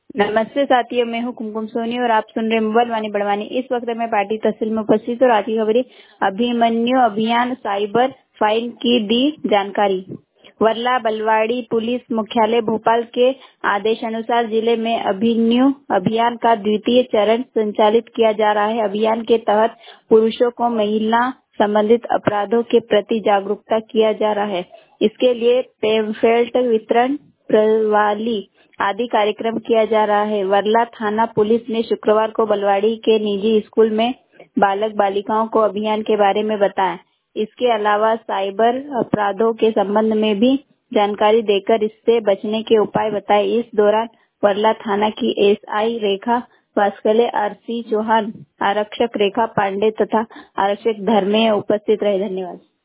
नमस्ते साथियों, मैं हूँ कुमकुम सोनी और आप सुन रहे मोबाइल वाणी बड़वानी। इस वक्त मैं पार्टी तहसील में उपस्थित और आज की खबरें। अभिमन्यु अभियान साइबर फाइन की दी जानकारी। वर्ला बलवाड़ी पुलिस मुख्यालय भोपाल के आदेशानुसार जिले में अभिमन्यु अभियान का द्वितीय चरण संचालित किया जा रहा है। अभियान के तहत पुरुषों को महिला संबंधित अपराधों के प्रति जागरूकता किया जा रहा है। इसके लिए पेम्फलेट वितरण, प्रवाली आदि कार्यक्रम किया जा रहा है। वर्ला थाना पुलिस ने शुक्रवार को बलवाड़ी के निजी स्कूल में बालक बालिकाओं को अभियान के बारे में बताया। इसके अलावा साइबर अपराधों के संबंध में भी जानकारी देकर इससे बचने के उपाय बताए। इस दौरान वर्ला थाना की एसआई रेखा वास्कले, आरसी चौहान, आरक्षक रेखा पांडे तथा आरक्षक धर्मेय उपस्थित रहे। धन्यवाद।